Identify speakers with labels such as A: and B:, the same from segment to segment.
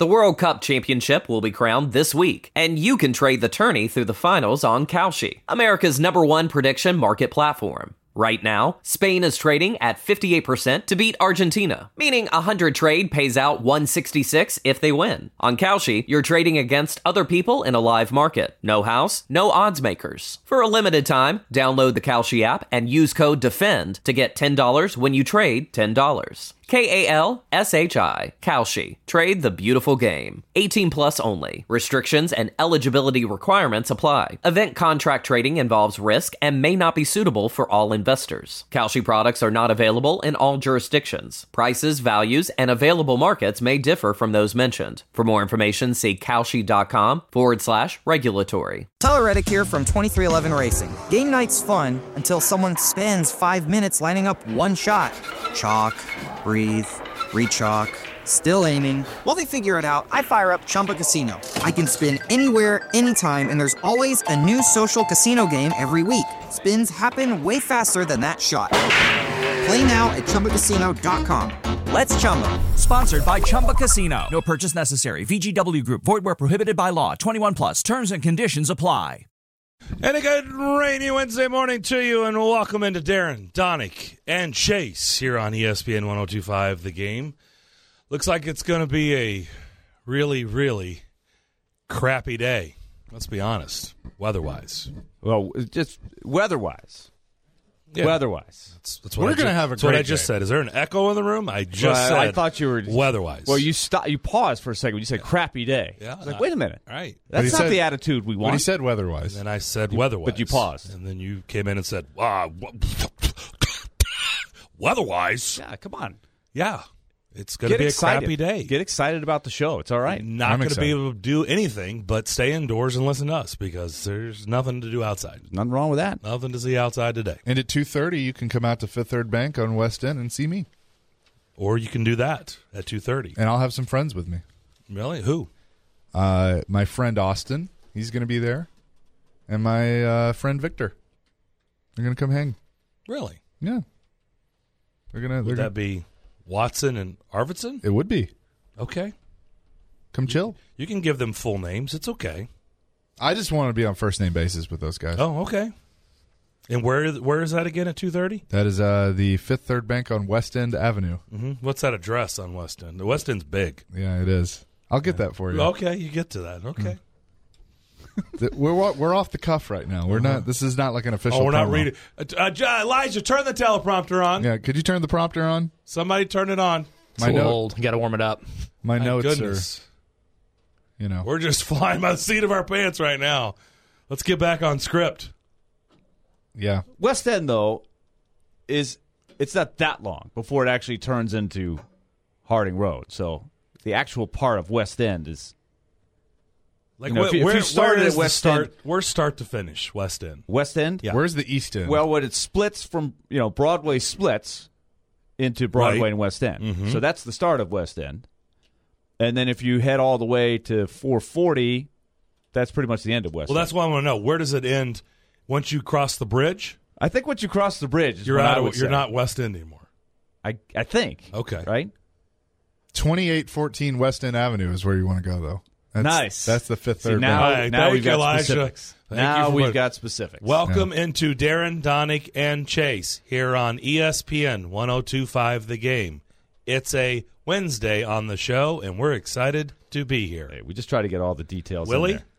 A: The World Cup Championship will be crowned this week, and you can trade the tourney through the finals on Kalshi, America's #1 prediction market platform. Right now, Spain is trading at 58% to beat Argentina, meaning 100 trade pays out 166 if they win. On Kalshi, you're trading against other people in a live market. No house, no odds makers. For a limited time, download the Kalshi app and use code DEFEND to get $10 when you trade $10. Kalshi. Kalshi. Trade the beautiful game. 18 plus only. Restrictions and eligibility requirements apply. Event contract trading involves risk and may not be suitable for all investors. Kalshi products are not available in all jurisdictions. Prices, values, and available markets may differ from those mentioned. For more information, see Kalshi.com/regulatory.
B: Tyler Reddick here from 23XI Racing. Game night's fun until someone spends 5 minutes lining up one shot. Chalk, breathe, re-chalk, still aiming. While they figure it out, I fire up Chumba Casino. I can spin anywhere, anytime, and there's always a new social casino game every week. Spins happen way faster than that shot. Play now at ChumbaCasino.com. Let's Chumba.
C: Sponsored by Chumba Casino. No purchase necessary. VGW Group. Void where prohibited by law. 21 plus. Terms and conditions apply.
D: And a good rainy Wednesday morning to you, and welcome into Darren, Donick, and Chase here on ESPN 102.5 The Game. Looks like it's going to be a really, really crappy day. Let's be honest, weather-wise.
E: Well, just weather-wise.
D: Yeah.
E: Weather-wise.
D: That's what that's what I just said. Is there an echo in the room? I just said
E: I thought you were
D: weather-wise.
E: Well, you paused for a second when you said crappy day.
D: Yeah.
E: I was like, wait a minute.
D: All right.
E: That's not the attitude we want.
F: But he said weather-wise.
D: And then I said weather-wise.
E: But you paused.
D: And then you came in and said, weather-wise?
E: Yeah, come on.
D: Yeah. It's going to be a crappy day.
E: Get excited about the show. It's all right.
D: You're not going to be able to do anything but stay indoors and listen to us because there's nothing to do outside.
E: Nothing wrong with that.
D: Nothing to see outside today.
F: And at 2:30, you can come out to Fifth Third Bank on West End and see me.
D: Or you can do that at 2:30.
F: And I'll have some friends with me.
D: Really? Who?
F: My friend Austin. He's going to be there. And my friend Victor. They're going to come hang.
D: Really?
F: Yeah.
D: Would that be Watson and Arvidsson?
F: It would be.
D: Okay.
F: Come chill.
D: You can give them full names. It's okay.
F: I just want to be on first-name basis with those guys.
D: Oh, okay. And where is that again at 2:30?
F: That is the Fifth Third Bank on West End Avenue.
D: Mm-hmm. What's that address on West End? The West End's big.
F: Yeah, it is. I'll get that for you.
D: Okay, you get to that. Okay.
F: We're off the cuff right now. We're not. This is not like an official.
D: Oh, we're not
F: promo.
D: reading. Elijah, turn the teleprompter on.
F: Yeah, could you turn the prompter on?
D: Somebody turn it on.
G: Too old. You got to warm it up.
F: My notes
D: goodness.
F: are.
D: We're just flying by the seat of our pants right now. Let's get back on script.
F: Yeah.
E: West End, though, it's not that long before it actually turns into Harding Road. So the actual part of West End is.
D: Like
E: if you started at West End,
D: where's start to finish? West End.
E: West End?
D: Yeah.
F: Where's the East End?
E: Well, when it splits from, Broadway splits into Broadway
D: Right.
E: and West End.
D: Mm-hmm.
E: So that's the start of West End. And then if you head all the way to 440, that's pretty much the end of West End.
D: Well, that's what I want to know. Where does it end once you cross the bridge?
E: I think once you cross the bridge, is
D: You're
E: what
D: out.
E: I would
D: You're
E: say.
D: not West End anymore.
E: I think.
D: Okay.
E: Right?
F: 2814 West End Avenue is where you want to go, though.
E: Nice.
F: That's the Fifth
E: See,
F: Third
E: now,
F: Bank.
D: All right,
E: now
D: thank
E: we've
D: you,
E: got
D: Elijah.
E: specifics.
D: Thank you
E: Now
D: for
E: we've
D: what-
E: got specifics.
D: Welcome into Darren, Donick, and Chase here on ESPN 102.5 The Game. It's a Wednesday on the show, and we're excited to be here.
E: Hey, we just try to get all the details
D: Willie?
E: in there.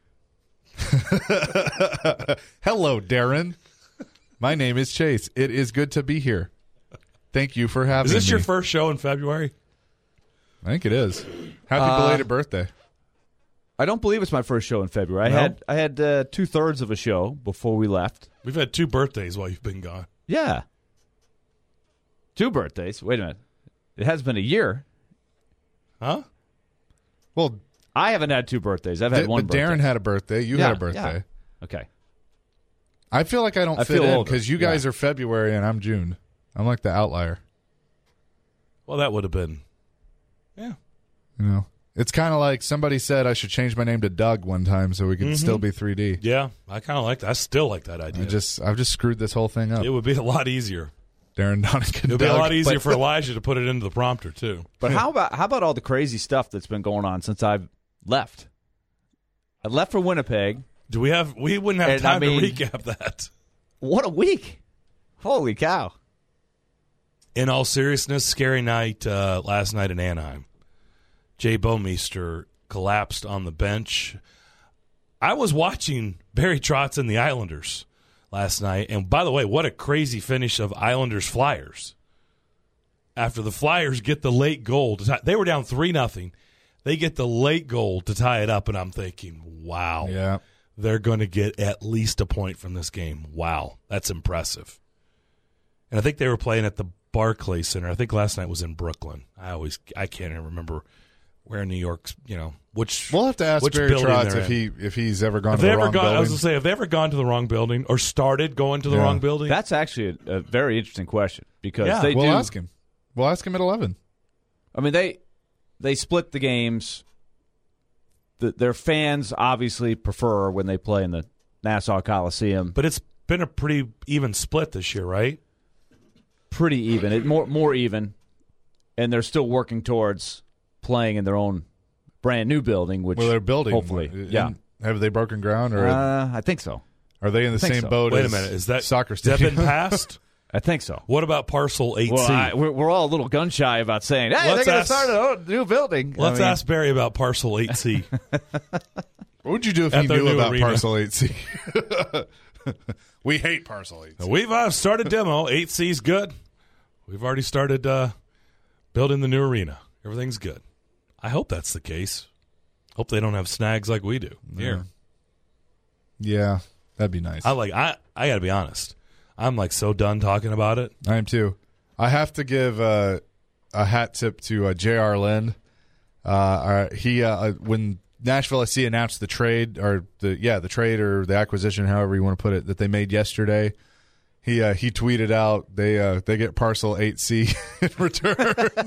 F: Hello, Darren. My name is Chase. It is good to be here. Thank you for having
D: Is
F: me.
D: this your first show in February?
F: I think it is. Happy belated birthday.
E: I don't believe it's my first show in February.
F: No?
E: I had 2/3 of a show before we left.
D: We've had 2 birthdays while you've been gone.
E: Yeah. 2 birthdays. Wait a minute. It has been a year.
D: Huh?
F: Well,
E: I haven't had 2 birthdays. I've had one
F: but Darren
E: birthday.
F: had a birthday. You
E: Yeah,
F: had a birthday.
E: yeah. Okay.
F: I feel like I don't
E: I
F: fit
E: feel
F: in
E: older.
F: because you guys are February and I'm June. I'm like the outlier.
D: Well, that would have been. Yeah.
F: It's kind of like somebody said I should change my name to Doug one time so we could still be 3D.
D: Yeah, I kind of like that. I still like that idea.
F: I've just screwed this whole thing up.
D: It would be a lot easier.
F: Darren, Donick, and
D: It'll be a
F: Doug.
D: lot easier for Elijah to put it into the prompter too.
E: But how about all the crazy stuff that's been going on since I've left? I left for Winnipeg.
D: We wouldn't have
E: And,
D: time
E: I mean-
D: to recap that.
E: What a week! Holy cow!
D: In all seriousness, scary night last night in Anaheim. Jay Bouwmeester collapsed on the bench. I was watching Barry Trotz and the Islanders last night, and by the way, what a crazy finish of Islanders-Flyers. After the Flyers get the late goal, they were down 3-0. They get the late goal to tie it up, and I'm thinking, wow,
F: Yeah.
D: they're going to get at least a point from this game. Wow, that's impressive. And I think they were playing at the Barclays Center. I think last night was in Brooklyn. I can't even remember where in New York's, which
F: We'll have to ask
D: which
F: Barry
D: building
F: Trotz
D: they're
F: if he's ever gone
D: Have
F: to
D: they
F: the
D: ever
F: wrong
D: gone? I was
F: building.
D: going to say, have they ever gone to the wrong building or started going to the
F: Yeah.
D: wrong building?
E: That's actually a very interesting question because
D: Yeah.
E: they
F: We'll
E: do.
F: ask him. We'll ask him at 11.
E: I mean, they split the games. Their fans obviously prefer when they play in the Nassau Coliseum.
D: But it's been a pretty even split this year, right?
E: Pretty even, more even, and they're still working towards playing in their own brand new building, which
F: Well, they're building.
E: hopefully, yeah.
F: Have they broken ground, or
E: I think so.
F: are they in the
E: think
F: same
E: so.
F: boat
D: Wait a
F: as
D: minute. Is that
F: soccer
D: has that
F: stadium?
D: been passed?
E: I think so.
D: What about Parcel 8C?
E: Well, we're all a little gun shy about saying, "Hey,
D: Let's
E: they're going to
D: ask-
E: start a new building."
D: Let's
E: I mean,
D: ask Barry about Parcel 8C.
F: What would you do if
D: At
F: you
D: their
F: knew
D: new
F: about
D: arena.
F: Parcel 8C? We hate Parcel 8C.
D: We've started demo. 8C's good. We've already started building the new arena. Everything's good. I hope that's the case. Hope they don't have snags like we do here.
F: Yeah, that'd be nice.
D: I got to be honest. I'm so done talking about it.
F: I am too. I have to give a hat tip to J.R. Lind. He when Nashville SC announced the trade or the trade or the acquisition, however you want to put it, that they made yesterday. He tweeted out they get Parcel 8C in return.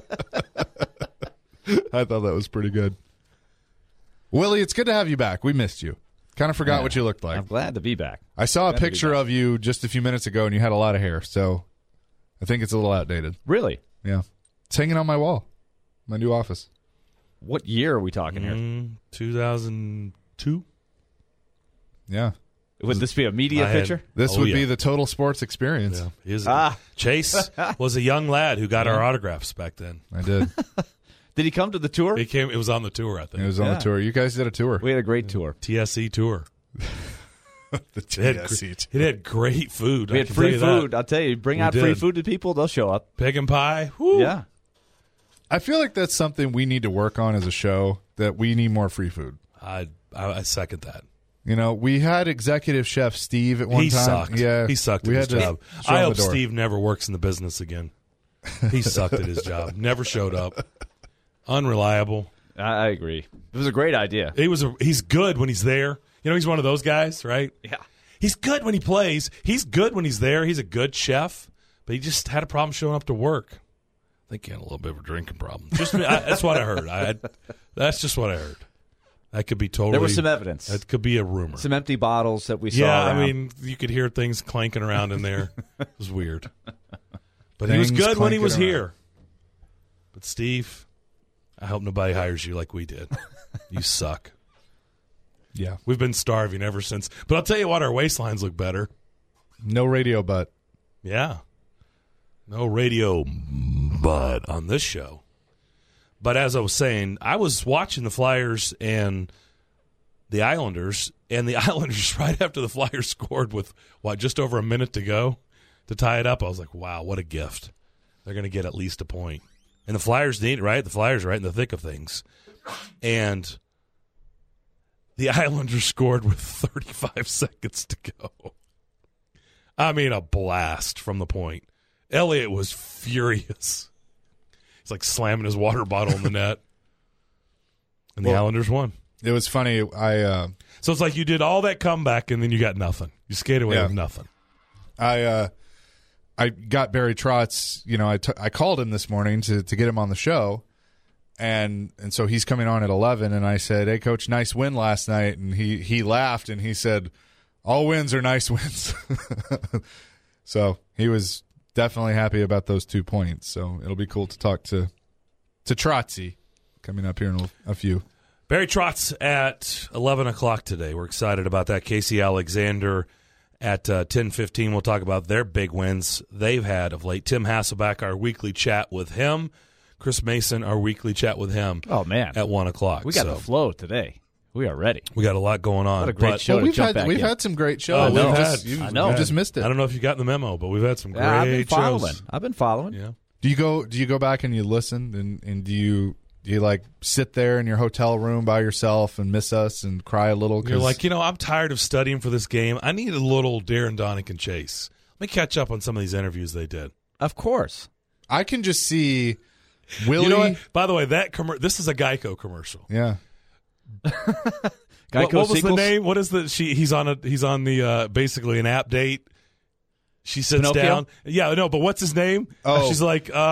F: I thought that was pretty good. Willie, it's good to have you back. We missed you. Kind of forgot what you looked like.
E: I'm glad to be back.
F: I saw a
E: Glad to be
F: picture
E: back.
F: of you just a few minutes ago, and you had a lot of hair, so I think it's a little outdated.
E: Really?
F: Yeah. It's hanging on my wall, my new office.
E: What year are we talking here?
D: 2002.
F: Yeah.
E: Would this be a media
D: I had-
E: picture?
F: This
D: Oh,
F: would
D: yeah.
F: be the total sports experience.
D: Yeah, he is- Chase was a young lad who got our autographs back then.
F: I did.
E: Did he come to the tour?
D: It was on the tour, I think.
F: It was on
E: Yeah.
F: the tour. You guys did a tour.
E: We had a great tour.
D: TSE tour.
F: The
D: It had,
F: TSC
D: it had great food.
E: We
D: I
E: had
D: can
E: free
D: tell you that.
E: food. I'll tell you, bring
D: We
E: out free
D: did.
E: food to people, they'll show up.
D: Pig and pie. Woo.
E: Yeah.
F: I feel like that's something we need to work on as a show, that we need more free food.
D: I second that.
F: You know, we had executive chef Steve at one
D: He
F: time.
D: sucked.
F: Yeah.
D: He sucked
F: we
D: at his
F: had to
D: job.
F: show
D: I
F: him
D: hope
F: the door.
D: Steve never works in the business again. He sucked at his job. Never showed up. Unreliable.
E: I agree. It was a great idea.
D: He's good when he's there. He's one of those guys, right?
E: Yeah.
D: He's good when he plays. He's good when he's there. He's a good chef, but he just had a problem showing up to work. I think he had a little bit of a drinking problem. That's what I heard. That's just what I heard. That could be totally.
E: There was some evidence.
D: That could be a rumor.
E: Some empty bottles that we saw.
D: Yeah,
E: around.
D: I mean, you could hear things clanking around in there. It was weird. But he was
F: Things
D: good when he
F: clanking
D: was
F: around.
D: here. But Steve, I hope nobody hires you like we did. You suck.
F: Yeah.
D: We've been starving ever since. But I'll tell you what, our waistlines look better.
F: No radio butt.
D: Yeah. No radio but on this show. But as I was saying, I was watching the Flyers and the Islanders, and the Islanders, right after the Flyers scored with, just over a minute to go to tie it up, I was like, wow, what a gift. They're going to get at least a point. And the Flyers need it, right? The Flyers are right in the thick of things. And the Islanders scored with 35 seconds to go. I mean, a blast from the point. Elliott was furious. He's like slamming his water bottle in the net. And the Islanders won.
F: It was funny.
D: So it's like you did all that comeback and then you got nothing. You skated away
F: Yeah.
D: with nothing.
F: I got Barry Trotz. I called him this morning to get him on the show, and so he's coming on at 11. And I said, "Hey, Coach, nice win last night." And he laughed and he said, "All wins are nice wins." So he was definitely happy about those 2 points. So it'll be cool to talk to Trotzy coming up here in a few.
D: Barry Trotz at 11 o'clock today. We're excited about that. Casey Alexander at 10:15. We'll talk about their big wins they've had of late. Tim Hasselback, our weekly chat with him. Chris Mason, our weekly chat with him.
E: Oh, man.
D: At 1 o'clock.
E: We got the flow today. We are ready.
D: We got a lot going on.
E: What a great show to jump back
F: We've
E: in.
F: had some great shows.
D: I know.
F: You've just missed it.
D: I don't know if you got the memo, but we've had some great
E: I've been following.
D: shows.
E: I've been following.
D: Yeah.
F: Do you go back and you listen and do you like sit there in your hotel room by yourself and miss us and cry a little?
D: You're like, I'm tired of studying for this game. I need a little Darren, Donick, and Chase. Let me catch up on some of these interviews they did.
E: Of course.
F: I can just see Willie.
D: You know what? By the way, this is a Geico commercial.
F: Yeah.
D: What was the name? What is the? He's on the basically an app date. She sits
E: Pinocchio?
D: down. Yeah, no, but what's his name?
F: Oh.
D: She's like,
F: Is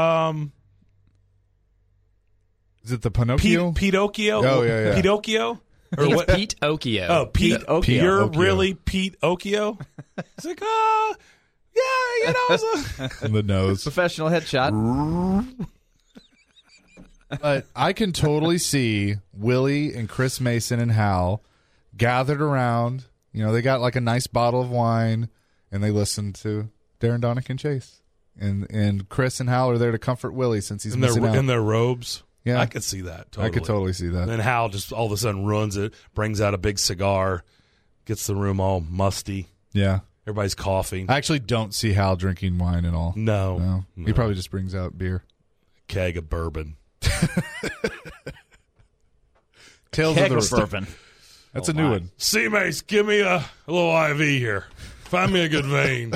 F: it the Pinocchio?
D: Pinocchio?
F: Oh, yeah.
D: Pinocchio? Or
G: It's
D: what?
G: Pete Okio.
D: Oh, Pete
E: Okio.
D: You're
F: Okio.
D: really Pete Okio? It's like, yeah,
F: In the nose.
E: Professional headshot.
F: But I can totally see Willie and Chris Mason and Hal gathered around. They got like a nice bottle of wine, and they listen to Darren, Donick, and Chase. And Chris and Hal are there to comfort Willie since he's missing out.
D: in their robes.
F: Yeah.
D: I could see that. Totally.
F: I could totally see that.
D: And then Hal just all of a sudden ruins it, brings out a big cigar, gets the room all musty.
F: Yeah.
D: Everybody's coughing.
F: I actually don't see Hal drinking wine at all.
D: No.
F: He probably just brings out beer.
D: Keg of bourbon.
F: Tales
E: Keg
F: of
E: of
F: the
E: bourbon.
F: That's a new one.
D: C-Mace, give me a little IV here. Find me a good vein.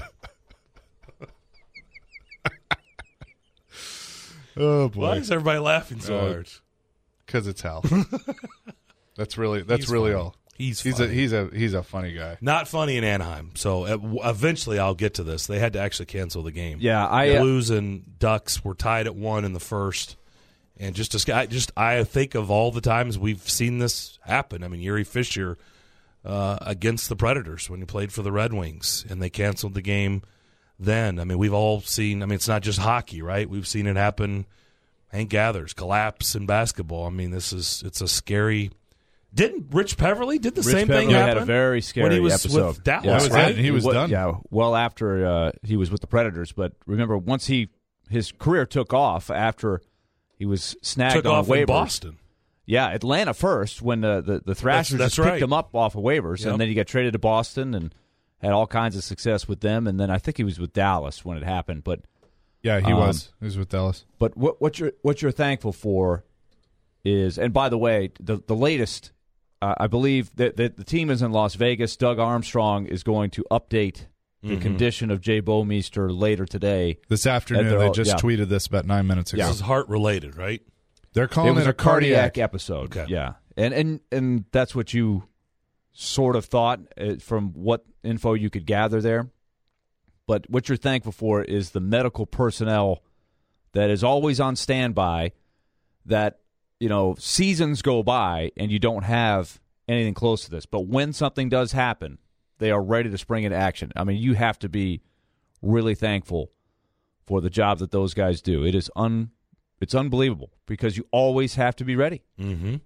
F: Oh
D: Why
F: boy.
D: is everybody laughing so hard?
F: Because it's Hal. That's really
D: funny.
F: all.
D: He's
F: He's
D: funny.
F: a funny guy.
D: Not funny in Anaheim. So eventually I'll get to this. They had to actually cancel the game.
E: Yeah,
D: The Blues and Ducks were tied at 1 in the first. And I think of all the times we've seen this happen. I mean, Yuri Fisher against the Predators when he played for the Red Wings, and they canceled the game then. I mean, we've all seen, it's not just hockey, right? We've seen it happen. Hank Gathers, collapse in basketball. I mean, it's a scary. Didn't Rich Peverly did the same thing
E: Peverly
D: happen?
E: had a very scary
D: when he was
E: episode.
D: with Dallas,
F: Yeah,
D: right?
F: he was done.
E: Yeah, well after he was with the Predators. But remember, once his career took off after he was snagged
D: Took
E: on
D: off
E: waivers.
D: in Boston.
E: Yeah, Atlanta first when the Thrashers
D: That's
E: just picked
D: right.
E: him up off of waivers,
D: Yep.
E: and then he got traded to Boston and had all kinds of success with them. And then I think he was with Dallas when it happened. But
F: Yeah, he was. He was with Dallas.
E: But what you're thankful for is, and by the way, the latest, I believe that the team is in Las Vegas. Doug Armstrong is going to update the condition of Jay Bouwmeester later today.
F: This afternoon,
E: they're
F: they
E: all-
F: just
E: yeah.
F: tweeted this about 9 minutes ago.
D: This is heart related, right?
F: They're calling
E: It was
F: it
E: a cardiac episode.
D: Okay.
E: Yeah, and that's what you sort of thought from what info you could gather there. But what you're thankful for is the medical personnel that is always on standby. That seasons go by and you don't have anything close to this. But when something does happen, they are ready to spring into action. I mean, you have to be really thankful for the job that those guys do. It is it's unbelievable because you always have to be ready.
D: Mm-hmm.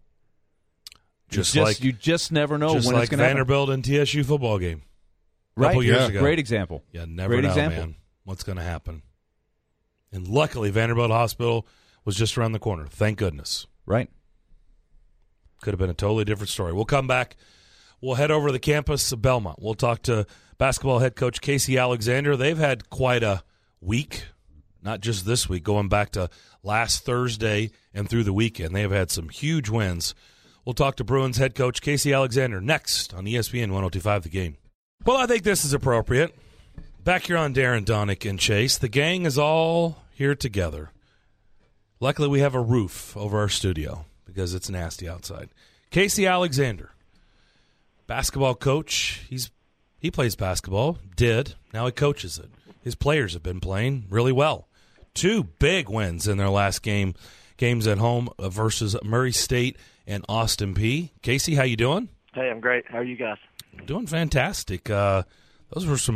E: You just never know
D: just
E: when
D: like
E: it's going to happen.
D: Vanderbilt and TSU football game. A
E: Right.
D: couple years
F: Yeah.
D: ago.
E: Great example.
D: Yeah, never
E: Great
D: know,
E: example.
D: man, what's going to happen. And luckily, Vanderbilt Hospital was just around the corner. Thank goodness.
E: Right.
D: Could have been a totally different story. We'll come back. We'll head over to the campus of Belmont. We'll talk to basketball head coach Casey Alexander. They've had quite a week, not just this week, going back to last Thursday and through the weekend. They have had some huge wins. We'll talk to Bruins head coach Casey Alexander next on ESPN 102.5 The Game. Well, I think this is appropriate. Back here on Darren, Donick, and Chase, the gang is all here together. Luckily, we have a roof over our studio because it's nasty outside. Casey Alexander, basketball coach. He plays basketball, now he coaches it. His players have been playing really well. 2 big wins in their last games at home versus Murray State and Austin Peay. Casey, how you doing?
H: Hey, I'm great. How are you guys?
D: Doing fantastic. Those were some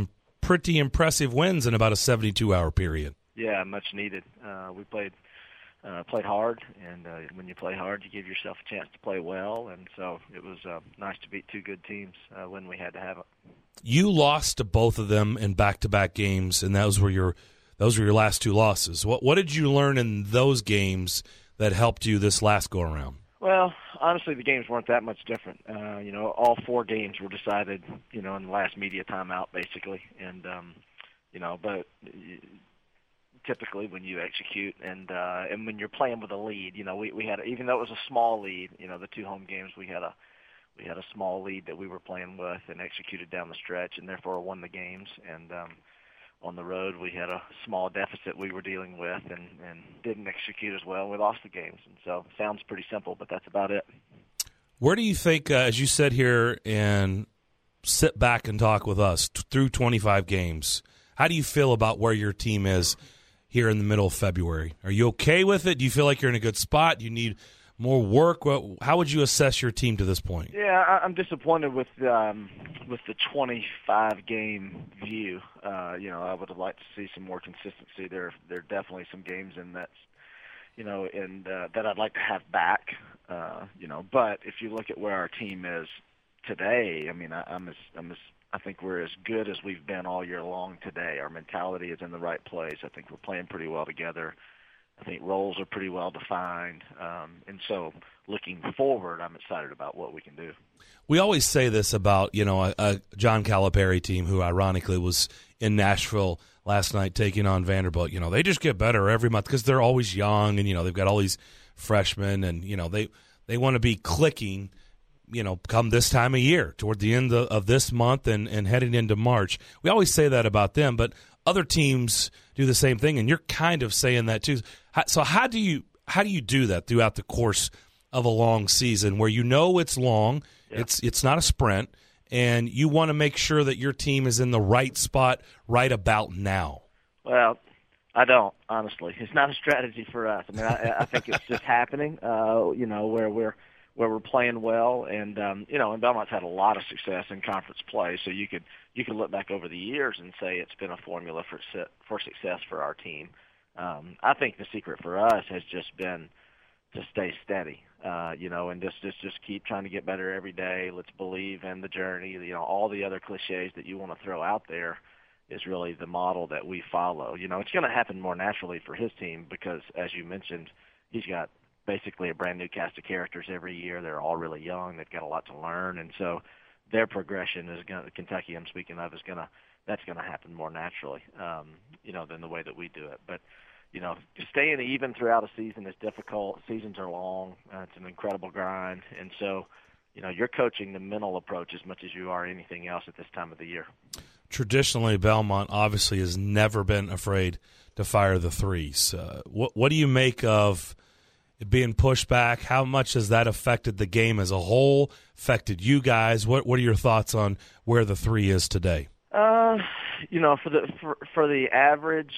D: pretty impressive wins in about a 72-hour period.
H: Yeah, much needed. We played hard, and when you play hard, you give yourself a chance to play well, and so it was nice to beat two good teams when we had to have it.
D: You lost to both of them in back-to-back games, and those were your last two losses. What did you learn in those games that helped you this last go-around?
H: Well, honestly, the games weren't that much different. All four games were decided, in the last media timeout, basically, and but typically when you execute and when you're playing with a lead, we had, even though it was a small lead, the two home games we had a small lead that we were playing with and executed down the stretch and therefore won the games. And on the road we had a small deficit we were dealing with and didn't execute as well. We lost the games. And so it sounds pretty simple, but that's about it. Where do you think, as you sit here and sit back and talk with us through 25 games, how do you feel about where your team is here in the middle of February? Are you okay with it? Do you feel like you're in a good spot? Do you need more work? How would you assess your team to this point? Yeah, I'm disappointed with the 25-game view. I would have liked to see some more consistency. There are definitely some games in that, that I'd like to have back. But if you look at where our team is today, I mean, I think we're as good as we've been all year long today. Our mentality is in the right place. I think we're playing pretty well together. I think roles are pretty well defined. And so looking forward, I'm excited about what we can do. We always say this about, a John Calipari team who ironically was in Nashville last night taking on Vanderbilt. They just get better every month because they're always young and, they've got all these freshmen and, they want to be clicking, come this time of year, toward the end of this month and heading into March. We always say that about them, but other teams do the same thing, and you're kind of saying that too. So how do you do that throughout the course of a long season where it's long, yeah. It's not a sprint, and you want to make sure that your team is in the right spot right about now? Well, I don't, honestly. It's not a strategy for us. I mean, I think it's just happening, where we're playing well, and and Belmont's had a lot of success in conference play, so you could look back over the years and say it's been a formula for success for our team. I think the secret for us has just been to stay steady, and just keep trying to get better every day. Let's believe in the journey. All the other cliches that you want to throw out there is really the model that we follow. It's going to happen more naturally for his team because, as you mentioned, he's got basically a brand new cast of characters every year. They're all really young. They've got a lot to learn, and so their progression is going to, Kentucky I'm speaking of, that's going to happen more naturally, than the way that we do it. But, staying even throughout a season is difficult. Seasons are long. It's an incredible grind, and so, you're coaching the mental approach as much as you are anything else at this time of the year. Traditionally, Belmont obviously has never been afraid to fire the threes. What do you make of being pushed back? How much has that affected the game as a whole, affected you guys? What are your thoughts on where the three is today? For the average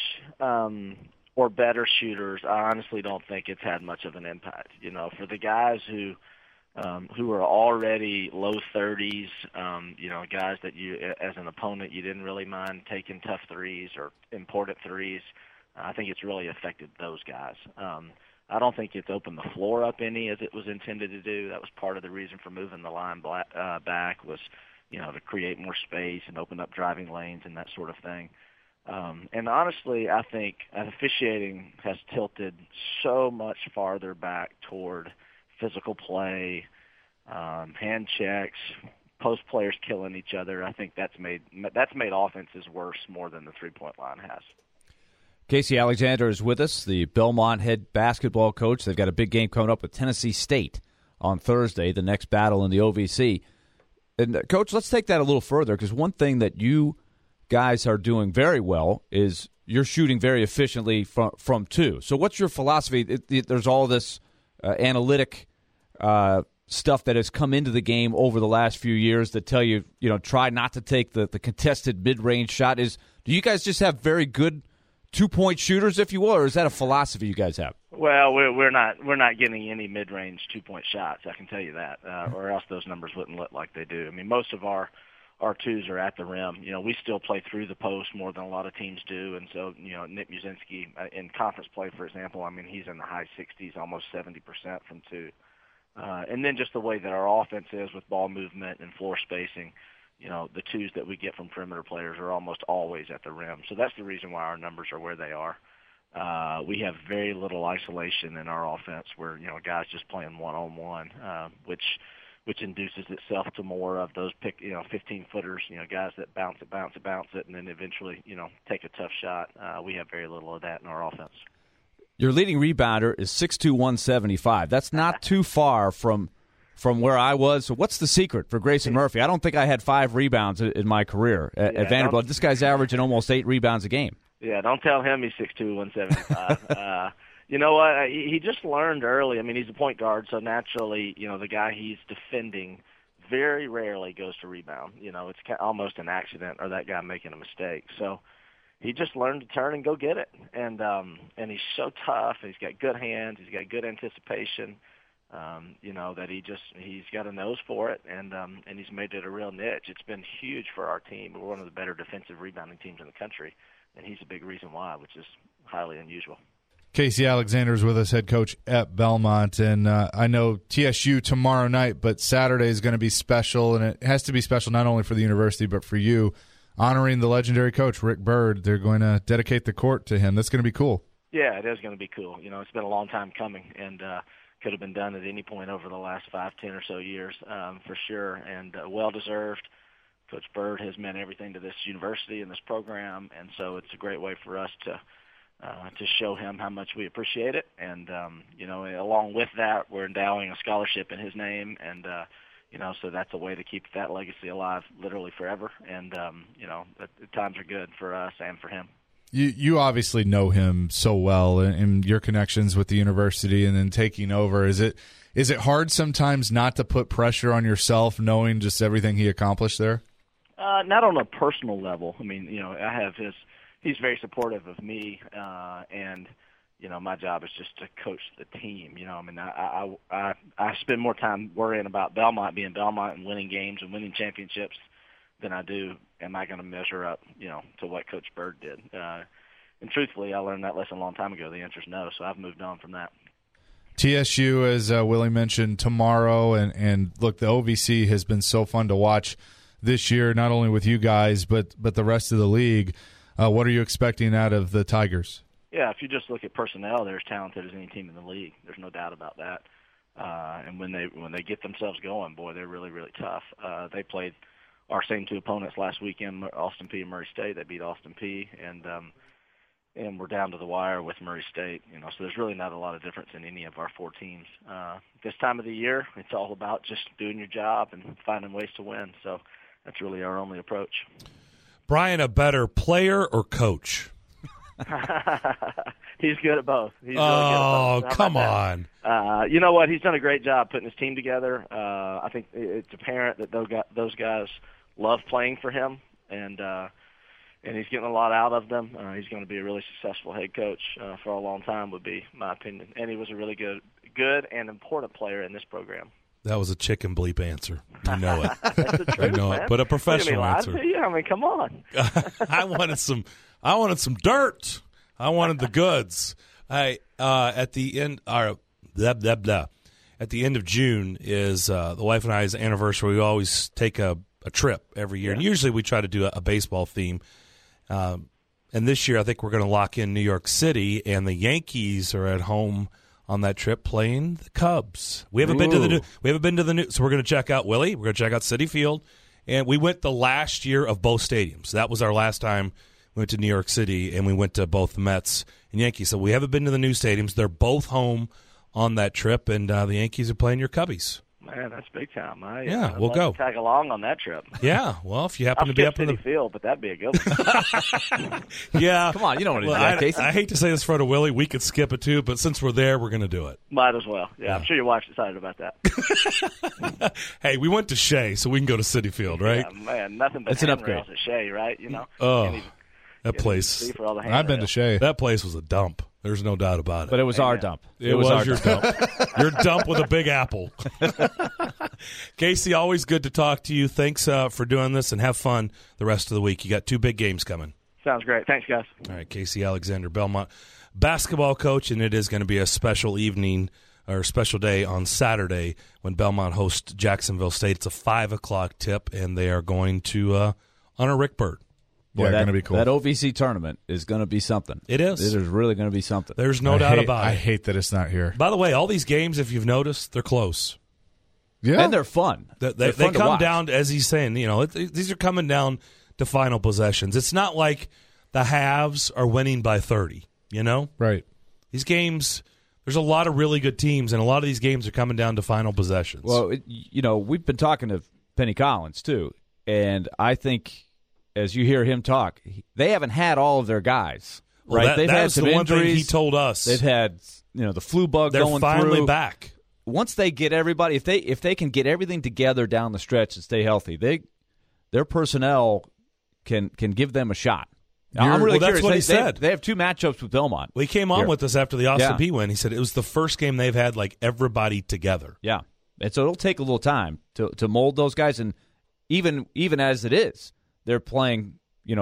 H: or better shooters, I honestly don't think it's had much of an impact. For the guys who are already low 30s, guys that you, as an opponent, you didn't really mind taking tough threes or important threes, I think it's really affected those guys. I don't think it's opened the floor up any as it was intended to do. That was part of the reason for moving the line back was, to create more space and open up driving lanes and that sort of thing. And honestly, I think officiating has tilted so much farther back toward physical play, hand checks, post players killing each other. I think that's made offenses worse more than the three-point line has.
E: Casey Alexander is with us, the Belmont head basketball coach. They've got a big game coming up with Tennessee State on Thursday, the next battle in the OVC. And, Coach, let's take that a little further because one thing that you guys are doing very well is you're shooting very efficiently from two. So what's your philosophy? There's all this analytic stuff that has come into the game over the last few years that tell you, try not to take the contested mid-range shot. Do you guys just have very good two-point shooters, if you will, or is that a philosophy you guys have?
H: Well, we're not getting any mid-range two-point shots. I can tell you that, or else those numbers wouldn't look like they do. I mean, most of our our twos are at the rim. We still play through the post more than a lot of teams do, and so Nick Muszynski in conference play, for example, he's in the high 60s, almost 70% from two. And then just the way that our offense is with ball movement and floor spacing, the twos that we get from perimeter players are almost always at the rim. So that's the reason why our numbers are where they are. We have very little isolation in our offense where, guys just playing one-on-one, which induces itself to more of those 15-footers, guys that bounce it, and then eventually, take a tough shot. We have very little of that in our offense.
E: Your leading rebounder is 6'2", 175. That's not too far from where I was. So what's the secret for Grayson Murphy? I don't think I had 5 rebounds in my career at Vanderbilt. This guy's averaging almost 8 rebounds a game.
H: Yeah, don't tell him he's 6'2", 175. You know what? He just learned early. He's a point guard, so naturally, the guy he's defending very rarely goes to rebound. It's almost an accident or that guy making a mistake. So he just learned to turn and go get it. And he's so tough. He's got good hands. He's got good anticipation. That he's got a nose for it, and he's made it a real niche. It's been huge for our team. We're one of the better defensive rebounding teams in the country, and he's a big reason why, which is highly unusual.
F: Casey Alexander's with us, head coach at Belmont, and I know TSU tomorrow night, but Saturday is going to be special, and it has to be special not only for the university but for you, honoring the legendary coach, Rick Byrd. They're going to dedicate the court to him. That's going to be cool. Yeah,
H: it is going to be cool. It's been a long time coming, and could have been done at any point over the last 5, 10 or so years, for sure, and well-deserved. Coach Byrd has meant everything to this university and this program, and so it's a great way for us to show him how much we appreciate it. And, along with that, we're endowing a scholarship in his name, and, so that's a way to keep that legacy alive literally forever. And, the times are good for us and for him.
F: You obviously know him so well, and your connections with the university and then taking over. Is it hard sometimes not to put pressure on yourself knowing just everything he accomplished there?
H: Not on a personal level. I have he's very supportive of me, and my job is just to coach the team. I spend more time worrying about Belmont being Belmont and winning games and winning championships than I do, am I going to measure up, to what Coach Byrd did? And truthfully, I learned that lesson a long time ago. The answer is no, so I've moved on from that.
F: TSU, as Willie mentioned, tomorrow, and look, the OVC has been so fun to watch this year, not only with you guys, but the rest of the league. What are you expecting out of the Tigers?
H: Yeah, if you just look at personnel, they're as talented as any team in the league. There's no doubt about that. And when they get themselves going, boy, they're really, really tough. They played our same 2 opponents last weekend, Austin Peay and Murray State. They beat Austin Peay, and we're down to the wire with Murray State. So there's really not a lot of difference in any of our 4 teams. This time of the year, it's all about just doing your job and finding ways to win. So that's really our only approach.
D: Brian, a better player or coach?
H: He's good at both. He's really good at both.
D: Come on.
H: You know what? He's done a great job putting his team together. I think it's apparent that those guys love playing for him, and he's getting a lot out of them. He's going to be a really successful head coach for a long time, would be my opinion. And he was a really good and important player in this program.
D: That was a chicken bleep answer. You know it.
H: That's the truth,
D: man.
H: Man.
D: But a professional answer.
H: To you? Come on.
D: I wanted some dirt. I wanted the goods. At the end, At the end of June is the wife and I's anniversary. We always take a trip every year, and usually we try to do a baseball theme. And this year, I think we're going to lock in New York City, and the Yankees are at home on that trip playing the Cubs. We haven't been to the new, so we're going to check out Willie. We're going to check out Citi Field, and we went the last year of both stadiums. That was our last time we went to New York City, and we went to both the Mets and Yankees. So we haven't been to the new stadiums. They're both home on that trip, and the Yankees are playing your Cubbies.
H: Man, that's big time.
D: We'll go.
H: Tag along on that trip.
D: Yeah, well, if you happen to be up in the
H: field, but that'd be a good one.
D: Yeah,
E: come on, you don't want to do that, Casey.
D: I hate to say this in front of Willie. We could skip it too, but since we're there, we're going to do it.
H: Might as well. Yeah, I'm sure your wife's excited about that.
D: Hey, we went to Shea, so we can go to Citi Field, right?
H: Yeah, man, nothing but handrails at Shea, right?
D: That place.
F: I've been to Shea.
D: That place was a dump. There's no doubt about it.
E: But it was our dump.
D: It was your dump. Your dump with a big apple. Casey, always good to talk to you. Thanks for doing this, and have fun the rest of the week. You got 2 big games coming.
H: Sounds great. Thanks, guys.
D: All right, Casey Alexander, Belmont basketball coach, and it is going to be a special evening or special day on Saturday when Belmont hosts Jacksonville State. It's a 5 o'clock tip, and they are going to honor Rick Byrd.
F: Yeah, going to be cool.
E: That OVC tournament is going to be something.
D: It is.
E: It is really going to be something.
D: There's no doubt about it.
F: I hate that it's not here.
D: By the way, all these games, if you've noticed, they're close.
F: Yeah.
E: And they're fun.
D: They come down, as he's saying, these are coming down to final possessions. It's not like the halves are winning by 30,
F: Right.
D: These games, there's a lot of really good teams, and a lot of these games are coming down to final possessions.
E: Well, we've been talking to Penny Collins, too, and I think as you hear him talk, they haven't had all of their guys, right?
D: Well,
E: They've had some
D: the
E: injuries.
D: One thing he told us.
E: They've had, the flu bug
D: They're
E: going through.
D: They're finally back.
E: Once they get everybody, if they can get everything together down the stretch and stay healthy, their personnel can give them a shot. Now, I'm really curious.
D: That's what he said.
E: They have 2 matchups with Belmont.
D: Well, he came on with us after the Austin Peay win. He said it was the first game they've had like everybody together.
E: Yeah, and so it'll take a little time to mold those guys, and even as it is, they're playing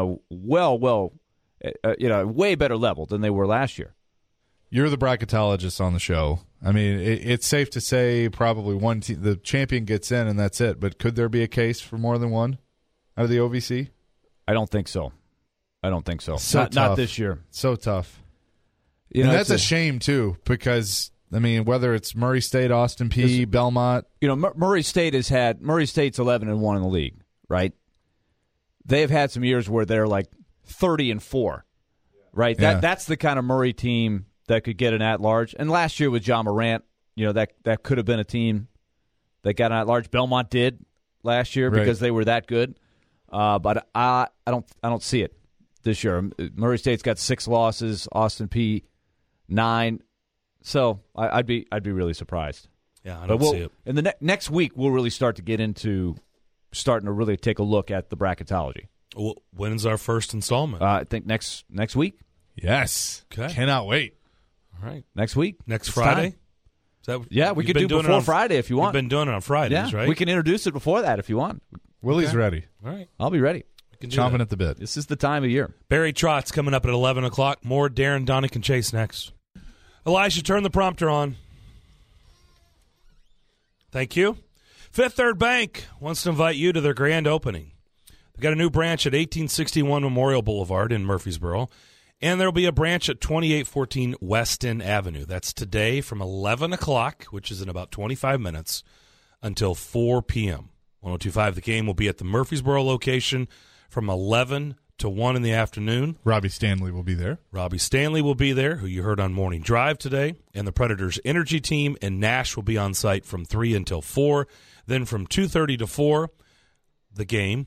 E: way better level than they were last year.
F: You're the bracketologist on the show. I mean, it's safe to say probably one team, the champion gets in and that's it. But could there be a case for more than one out of the OVC?
E: I don't think so.
F: So
E: not this year.
F: So tough. And that's a shame, too, because, I mean, whether it's Murray State, Austin Peay, Belmont.
E: Murray State's 11-1 in the league, right? They've had some years where they're like 30-4, right?
F: Yeah.
E: That's the kind of Murray team that could get an at-large. And last year with John Morant, that could have been a team that got an at-large. Belmont did last year because they were that good. But I don't see it this year. Murray State's got 6 losses, Austin Peay 9. So I'd be really surprised.
D: Yeah, I don't see it.
E: In the next week, we'll really start to get into starting to really take a look at the bracketology.
D: Well, when's our first installment?
E: I think next week.
F: Yes.
D: Okay.
F: Cannot wait.
D: All right.
E: Next week.
D: Next Friday?
E: We could do before Friday if you want.
D: We've been doing it on Fridays, right?
E: We can introduce it before that if you want.
F: Willie's ready.
D: All right.
E: I'll be ready.
F: Chomping at the bit.
E: This is the time of year.
D: Barry Trotz coming up at 11 o'clock. More Darren, Donick, and Chase next. Elijah, turn the prompter on. Thank you. Fifth Third Bank wants to invite you to their grand opening. They've got a new branch at 1861 Memorial Boulevard in Murfreesboro, and there will be a branch at 2814 Weston Avenue. That's today from 11 o'clock, which is in about 25 minutes, until 4 p.m. 102.5 The Game will be at the Murfreesboro location from 11 to 1 in the afternoon.
F: Robbie Stanley will be there.
D: Robbie Stanley will be there, who you heard on Morning Drive today. And the Predators Energy Team and Nash will be on site from 3 until 4. Then from 2:30 to 4, The Game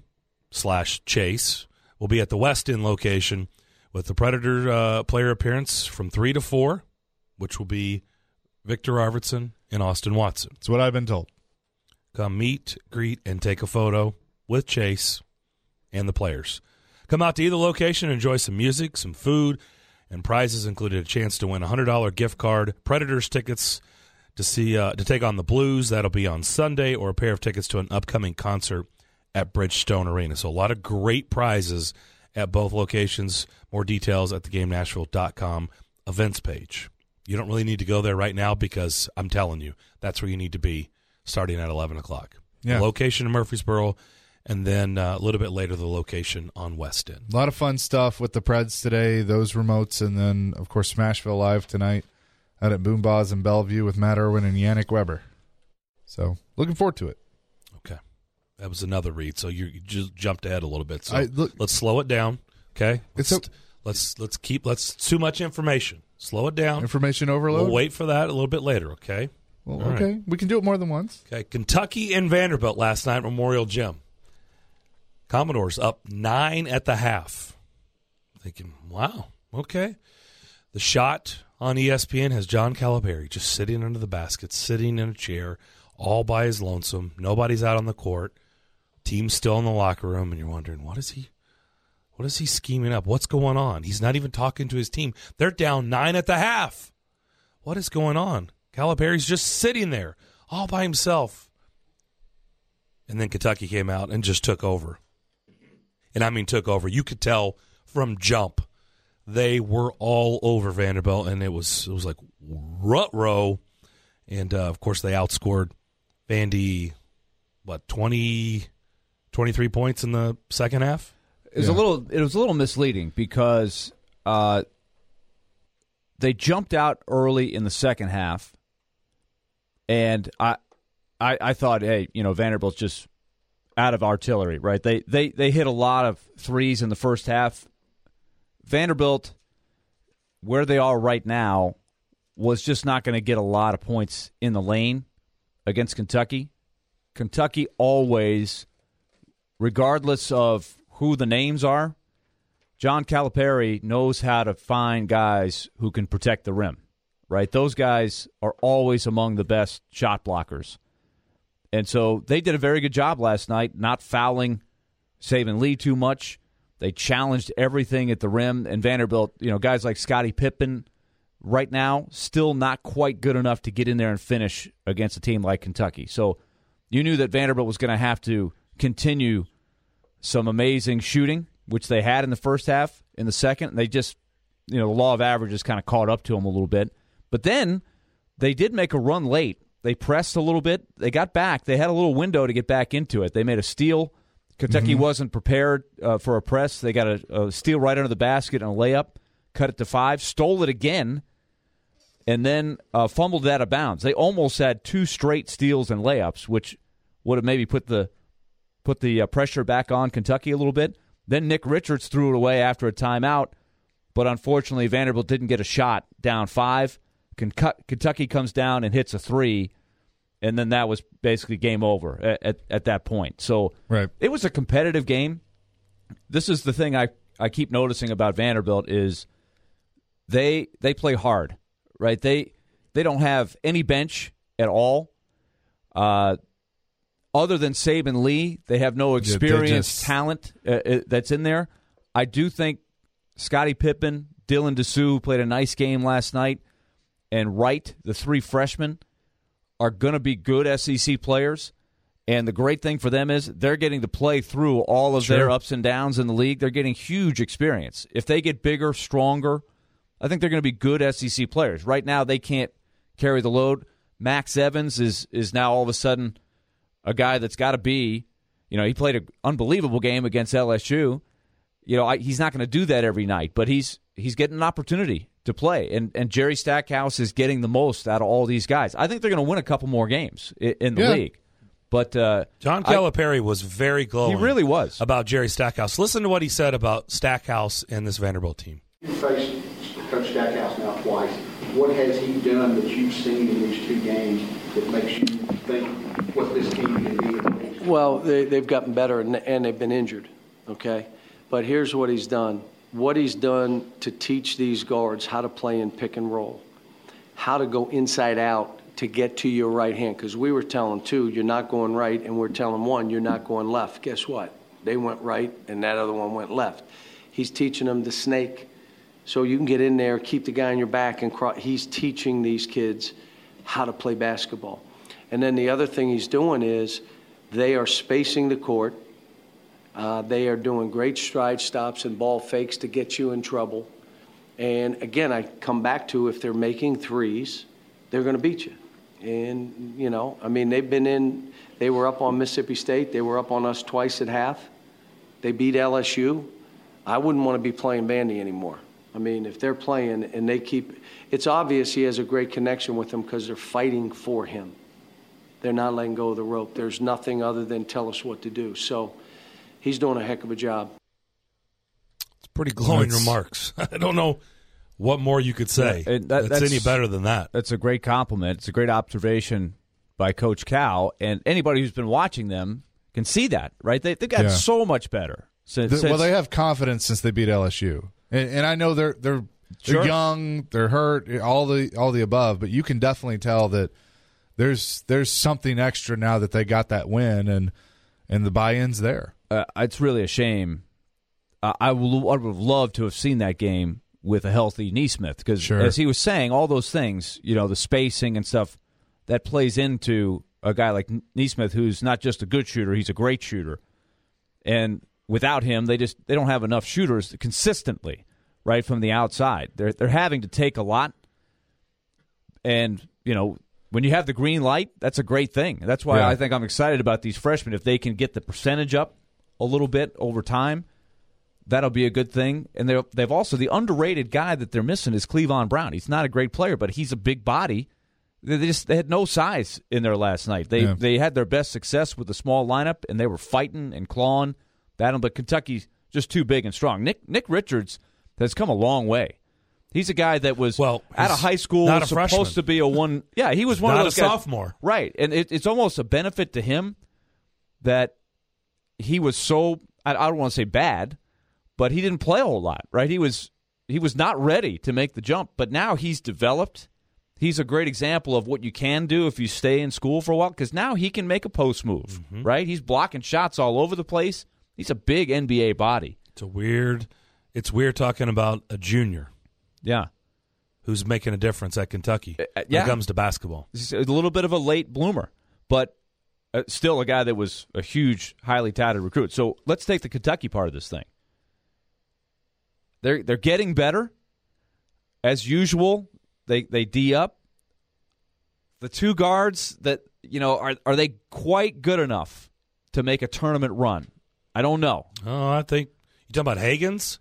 D: / Chase will be at the West End location with the Predator player appearance from 3 to 4, which will be Victor Arvidsson and Austin Watson.
F: That's what I've been told.
D: Come meet, greet, and take a photo with Chase and the players. Come out to either location, enjoy some music, some food, and prizes included a chance to win a $100 gift card, Predators tickets to take on the Blues. That'll be on Sunday, or a pair of tickets to an upcoming concert at Bridgestone Arena. So a lot of great prizes at both locations. More details at thegamenashville.com events page. You don't really need to go there right now because I'm telling you, that's where you need to be starting at 11 o'clock.
F: Yeah.
D: The location in Murfreesboro, and then a little bit later the location on West End.
F: A lot of fun stuff with the Preds today, those remotes, and then, of course, Smashville Live tonight out at Boomba's in Bellevue with Matt Irwin and Yannick Weber. So, looking forward to it.
D: Okay. That was another read, so you just jumped ahead a little bit. So let's slow it down, okay? Let's too much information. Slow it down.
F: Information overload?
D: We'll wait for that a little bit later, okay?
F: Well, okay. Right. We can do it more than once.
D: Okay. Kentucky and Vanderbilt last night at Memorial Gym. Commodores up 9 at the half. Thinking, wow, okay. The shot on ESPN has John Calipari just sitting under the basket, sitting in a chair, all by his lonesome. Nobody's out on the court. Team's still in the locker room, and you're wondering, what is he What is he scheming up? What's going on? He's not even talking to his team. They're down 9 at the half. What is going on? Calipari's just sitting there all by himself. And then Kentucky came out and just took over. And I mean took over. You could tell from jump. They were all over Vanderbilt, and it was like rut-row. And, of course, they outscored Vandy, 23 points in the second half?
E: It was a little misleading because they jumped out early in the second half, and I thought, hey, Vanderbilt's just out of artillery, right? They hit a lot of threes in the first half. Vanderbilt, where they are right now, was just not going to get a lot of points in the lane against Kentucky. Kentucky always, regardless of who the names are, John Calipari knows how to find guys who can protect the rim, right? Those guys are always among the best shot blockers. And so they did a very good job last night, not fouling Saban Lee too much. They challenged everything at the rim. And Vanderbilt, guys like Scottie Pippen right now, still not quite good enough to get in there and finish against a team like Kentucky. So you knew that Vanderbilt was going to have to continue some amazing shooting, which they had in the first half. In the second, they just, the law of averages kind of caught up to them a little bit. But then they did make a run late. They pressed a little bit. They got back. They had a little window to get back into it. They made a steal. Kentucky wasn't prepared for a press. They got a steal right under the basket and a layup, cut it to 5, stole it again, and then fumbled it out of bounds. They almost had 2 straight steals and layups, which would have maybe put the pressure back on Kentucky a little bit. Then Nick Richards threw it away after a timeout, but unfortunately Vanderbilt didn't get a shot down 5. Kentucky comes down and hits a 3, and then that was basically game over at that point. So It was a competitive game. This is the thing I keep noticing about Vanderbilt is they play hard, right? They don't have any bench at all. Other than Saban Lee, they have no experienced talent that's in there. I do think Scottie Pippen, Dylan Dessou played a nice game last night, and Wright, the 3 freshmen, are going to be good SEC players. And the great thing for them is they're getting to play through all of their ups and downs in the league. They're getting huge experience. If they get bigger, stronger, I think they're going to be good SEC players. Right now, they can't carry the load. Max Evans is now all of a sudden a guy that's got to be, he played an unbelievable game against LSU. He's not going to do that every night, but he's getting an opportunity to play. And Jerry Stackhouse is getting the most out of all these guys. I think they're going to win a couple more games in the league. But
D: John Calipari was very glowing.
E: He really was.
D: About Jerry Stackhouse. Listen to what he said about Stackhouse and this Vanderbilt team.
I: You faced Coach Stackhouse now twice. What has he done that you've seen in these 2 games that makes you think what this team can be?
J: Well, they've gotten better and they've been injured, okay? But here's what he's done. What he's done to teach these guards how to play in pick and roll, how to go inside out to get to your right hand. Because we were telling 2, you're not going right, and we're telling 1, you're not going left. Guess what? They went right, and that other one went left. He's teaching them to snake so you can get in there, keep the guy on your back, and he's teaching these kids how to play basketball. And then the other thing he's doing is they are spacing the court. They are doing great stride stops and ball fakes to get you in trouble. And, again, I come back to if they're making threes, they're going to beat you. And, they were up on Mississippi State. They were up on us twice at half. They beat LSU. I wouldn't want to be playing Vandy anymore. If they're playing and they keep – it's obvious he has a great connection with them because they're fighting for him. They're not letting go of the rope. There's nothing other than tell us what to do. So he's doing a heck of a job.
D: It's pretty glowing remarks. I don't know what more you could say that's any better than that.
E: That's a great compliment. It's a great observation by Coach Cal. And anybody who's been watching them can see that, right? They've gotten so much better. Since
F: they have confidence since they beat LSU. And I know they're young, they're hurt, all the above, but you can definitely tell that there's something extra now that they got that win and the buy-in's there.
E: It's really a shame I would have loved to have seen that game with a healthy Neesmith because, as he was saying, all those things, the spacing and stuff, that plays into a guy like Neesmith, who's not just a good shooter, he's a great shooter. And without him, they don't have enough shooters consistently, right, from the outside. They're having to take a lot. And, when you have the green light, that's a great thing. That's why I think I'm excited about these freshmen. If they can get the percentage up a little bit over time, that'll be a good thing. And they've also, the underrated guy that they're missing is Cleavon Brown. He's not a great player, but he's a big body. They had no size in there last night. They had their best success with the small lineup, and they were fighting and clawing. But Kentucky's just too big and strong. Nick Richards has come a long way. He's a guy that was out of high school,
D: not a
E: supposed
D: freshman.
E: to be a one. Yeah, he was one
D: not
E: of those
D: a
E: guys.
D: sophomore,
E: right? And it's almost a benefit to him that he was so. I don't want to say bad, but he didn't play a whole lot. Right? He was not ready to make the jump, but now he's developed. He's a great example of what you can do if you stay in school for a while, because now he can make a post move. Right? He's blocking shots all over the place. He's a big NBA body.
D: It's weird talking about a junior.
E: Yeah.
D: Who's making a difference at Kentucky when it comes to basketball.
E: He's a little bit of a late bloomer, but still a guy that was a huge, highly touted recruit. So let's take the Kentucky part of this thing. They're getting better. As usual, they D up. The two guards that, are they quite good enough to make a tournament run? I don't know.
D: Oh, I think you talking about Higgins?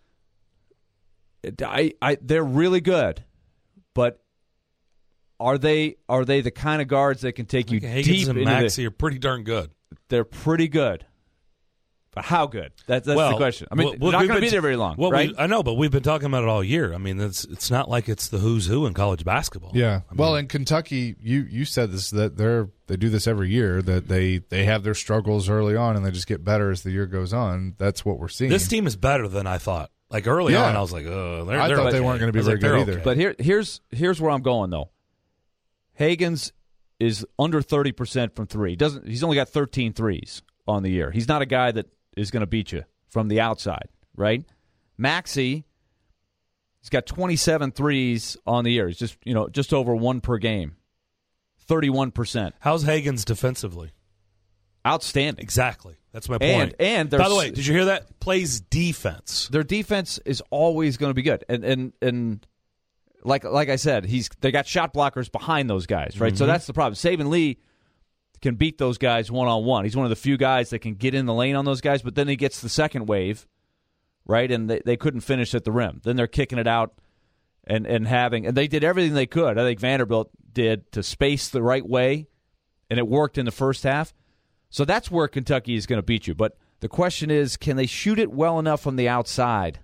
E: They're really good, but are they the kind of guards that can take you
D: Higgins
E: deep
D: and
E: into
D: Maxey are pretty darn good.
E: They're pretty good, but how good? That's the question. I mean, they're not going to be there very long, right?
D: I know, but we've been talking about it all year. I mean, it's not like it's the who's who in college basketball.
F: Yeah. In Kentucky, you said this, that they do this every year, that they have their struggles early on and they just get better as the year goes on. That's what we're seeing.
D: This team is better than I thought. Like early on, I was like, "Oh,
F: I thought they weren't going to be very good either."
E: But here's where I'm going though. Higgins is under 30% from three. He's only got 13 threes on the year. He's not a guy that is going to beat you from the outside, right? Maxey, he's got 27 threes on the year. He's just over one per game, 31%.
D: How's Higgins defensively?
E: Outstanding.
D: Exactly. That's my point.
E: And
D: by the way, did you hear that? Plays defense.
E: Their defense is always going to be good. And like I said, they got shot blockers behind those guys, right? So that's the problem. Saban Lee can beat those guys one-on-one. He's one of the few guys that can get in the lane on those guys, but then he gets the second wave, right? And they couldn't finish at the rim. Then they're kicking it out and they did everything they could. I think Vanderbilt did to space the right way, and it worked in the first half. So that's where Kentucky is going to beat you. But the question is, can they shoot it well enough from the outside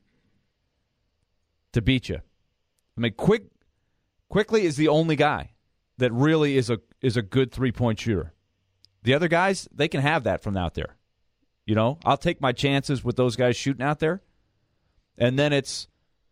E: to beat you? I mean, Quickly is the only guy that really is a good three-point shooter. The other guys, they can have that from out there. I'll take my chances with those guys shooting out there. And then it's,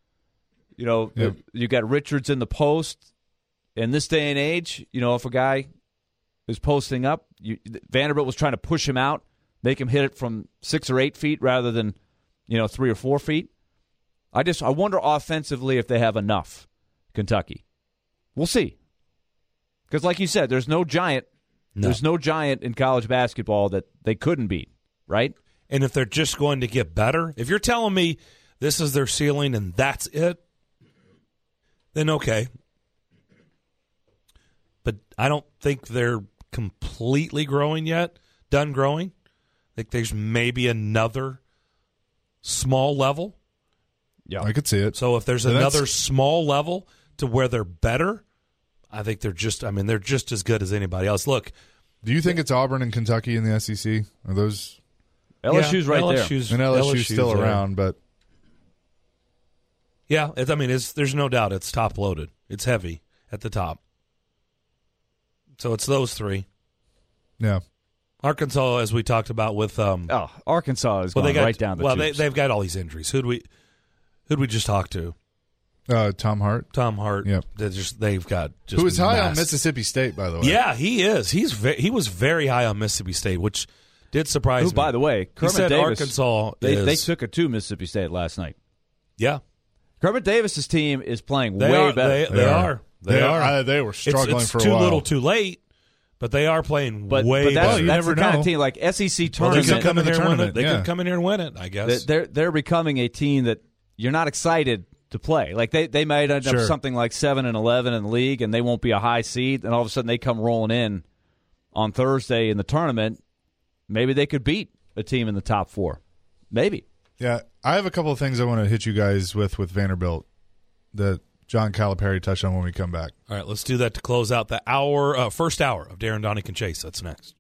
E: you got Richards in the post. In this day and age, if a guy is posting up, Vanderbilt was trying to push him out, make him hit it from 6 or 8 feet rather than 3 or 4 feet. I wonder offensively if they have enough. Kentucky, we'll see. Because like you said, there's no giant. No. There's no giant in college basketball that they couldn't beat, right?
D: And if they're just going to get better, if you're telling me this is their ceiling and that's it, then okay. But I don't think they're completely growing yet, done growing. I think there's maybe another small level.
F: Yeah, I could see it.
D: So if there's another small level to where they're better, I think they're just as good as anybody else. Look,
F: do you think it's Auburn and Kentucky in the SEC? Are those
E: LSU's right there?
F: And LSU's still around, but
D: yeah, there's no doubt it's top loaded. It's heavy at the top. So it's those three.
F: Yeah.
D: Arkansas, as we talked about with
E: Arkansas is going right down the tubes.
D: They've got all these injuries. Who'd we just talk to?
F: Tom Hart.
D: Tom Hart.
F: Yep.
D: They've got
F: who is high on Mississippi State, by the way.
D: Yeah, he is. He was very high on Mississippi State, which did surprise me.
E: By the way, Kermit
D: he said
E: Davis,
D: Arkansas
E: they took it to Mississippi State last night.
D: Yeah.
E: Kermit Davis's team is playing way better.
D: They are.
F: They were struggling
D: it's
F: for a
D: too
F: while.
D: little too late, but they are playing
E: but
D: way
E: that's,
D: better.
E: That's the kind of team like SEC tournament.
D: They could come in here and win it. They
F: yeah.
D: could come in here and win it, I guess.
E: They're becoming a team that you're not excited to play. Like they might end up something like 7-11 in the league, and they won't be a high seed, and all of a sudden they come rolling in on Thursday in the tournament. Maybe they could beat a team in the top 4. Maybe.
F: Yeah, I have a couple of things I want to hit you guys with Vanderbilt that John Calipari touched on when we come back.
D: All right, let's do that to close out the first hour of Darren, Donick, and Chase. That's next.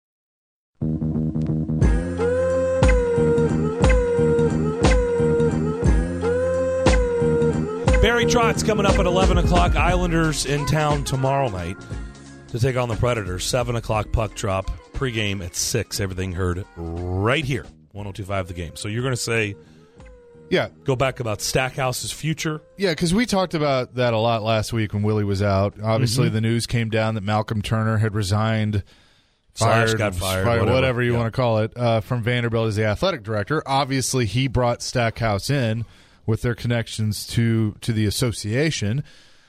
D: Barry Trotz coming up at 11 o'clock. Islanders in town tomorrow night to take on the Predators. 7 o'clock puck drop. Pregame at 6. Everything heard right here. 102.5 The Game. So you're going to say, go back about Stackhouse's future?
F: Yeah, because we talked about that a lot last week when Willie was out. Obviously, the news came down that Malcolm Turner had resigned,
D: got fired,
F: whatever you want to call it, from Vanderbilt as the athletic director. Obviously, he brought Stackhouse in with their connections to the association.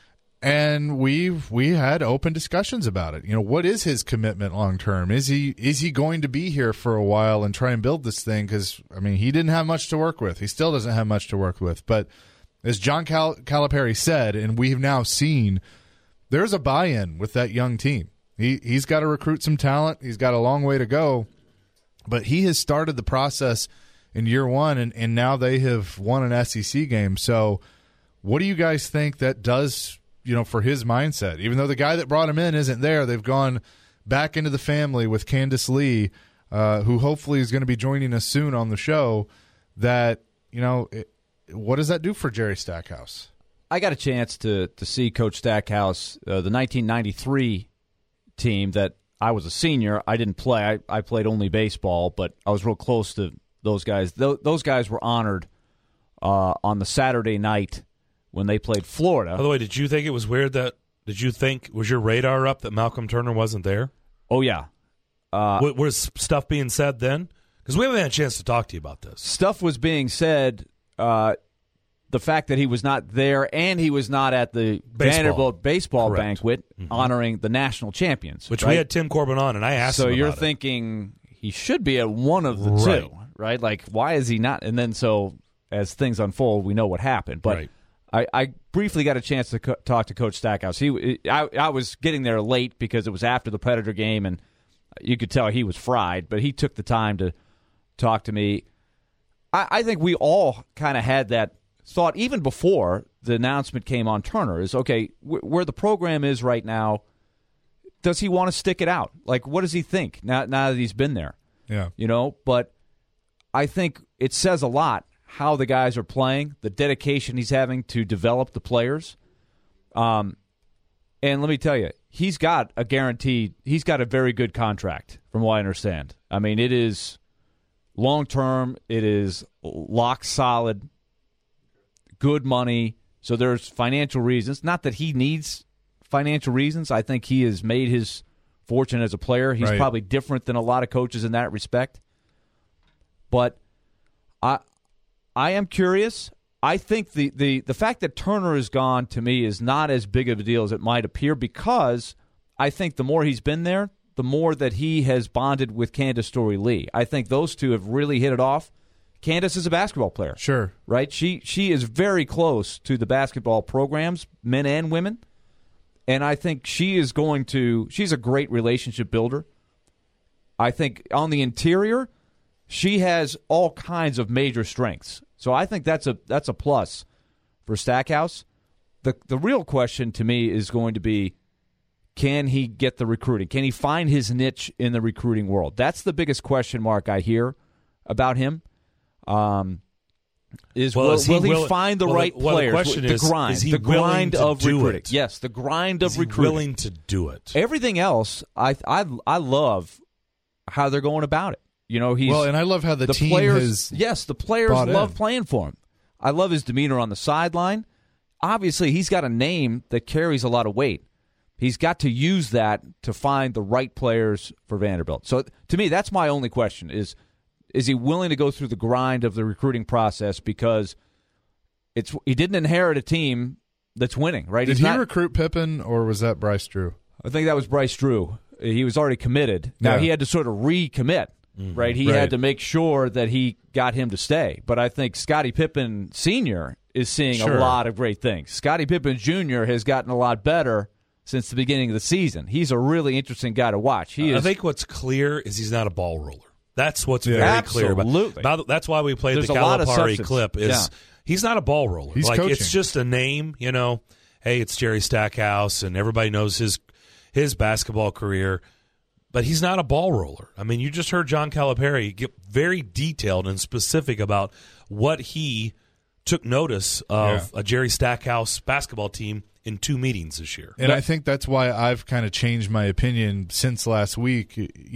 F: And we had open discussions about it. You know, what is his commitment long term? Is he going to be here for a while and try and build this thing? Because I mean, he didn't have much to work with. He still doesn't have much to work with. But as John Calipari said, and we've now seen, there's a buy-in with that young team. He's got to recruit some talent. He's got a long way to go, but he has started the process in year one, and now they have won an SEC game. So, what do you guys think that does? For his mindset, even though the guy that brought him in isn't there, they've gone back into the family with Candace Lee, who hopefully is going to be joining us soon on the show. That, what does that do for Jerry Stackhouse?
E: I got a chance to see Coach Stackhouse, the 1993 team that I was a senior. I didn't play. I played only baseball, but I was real close to those guys. Those guys were honored on the Saturday night when they played Florida.
D: By the way, did you think it was weird was your radar up that Malcolm Turner wasn't there?
E: Oh, yeah.
D: Was stuff being said then? Because we haven't had a chance to talk to you about this.
E: Stuff was being said, the fact that he was not there and he was not at the Vanderbilt baseball banquet honoring the national champions.
D: Which we had Tim Corbin on, and I asked him about it.
E: So you're thinking he should be at one of the two, right? Like, why is he not? And then as things unfold, we know what happened. But I briefly got a chance to talk to Coach Stackhouse. I was getting there late because it was after the Predator game, and you could tell he was fried, but he took the time to talk to me. I think we all kind of had that thought even before the announcement came on Turner is, okay, where the program is right now, does he want to stick it out? Like, what does he think now that he's been there?
F: Yeah.
E: But I think it says a lot how the guys are playing, the dedication he's having to develop the players. And let me tell you, he's got a very good contract, from what I understand. I mean, it is long-term, it is lock solid, good money. So there's financial reasons. Not that he needs financial reasons. I think he has made his fortune as a player. He's probably different than a lot of coaches in that respect. But I am curious. I think the fact that Turner is gone, to me, is not as big of a deal as it might appear, because I think the more he's been there, the more that he has bonded with Candace Storey Lee. I think those two have really hit it off. Candace is a basketball player.
F: Sure.
E: Right? She is very close to the basketball programs, men and women. And I think she's a great relationship builder. I think on the interior, she has all kinds of major strengths. So I think that's a plus for Stackhouse. The real question to me is going to be, can he get the recruiting? Can he find his niche in the recruiting world? That's the biggest question mark I hear about him. Will he find the right players?
D: The question is he
E: grind of recruiting.
F: it?
E: Yes, the grind of
D: Is he
E: recruiting.
D: willing to do it?
E: Everything else, I love how they're going about it. You know,
F: and I love how the team
E: players.
F: has
E: Yes, the players love playing for him. I love his demeanor on the sideline. Obviously, he's got a name that carries a lot of weight. He's got to use that to find the right players for Vanderbilt. So to me, that's my only question is he willing to go through the grind of the recruiting process because he didn't inherit a team that's winning, right?
F: Did he recruit Pippen, or was that Bryce Drew?
E: I think that was Bryce Drew. He was already committed. Now, he had to sort of recommit, right? He had to make sure that he got him to stay. But I think Scottie Pippen Sr. is seeing a lot of great things. Scottie Pippen Jr. has gotten a lot better since the beginning of the season. He's a really interesting guy to watch. I
D: think what's clear is he's not a ball roller. That's what's very clear. That's why we played the Calipari clip. He's not a ball roller.
F: He's coaching.
D: It's just a name, Hey, it's Jerry Stackhouse, and everybody knows his basketball career. But he's not a ball roller. I mean, you just heard John Calipari get very detailed and specific about what he took notice of a Jerry Stackhouse basketball team in 2 meetings this year.
F: And I think that's why I've kind of changed my opinion since last week.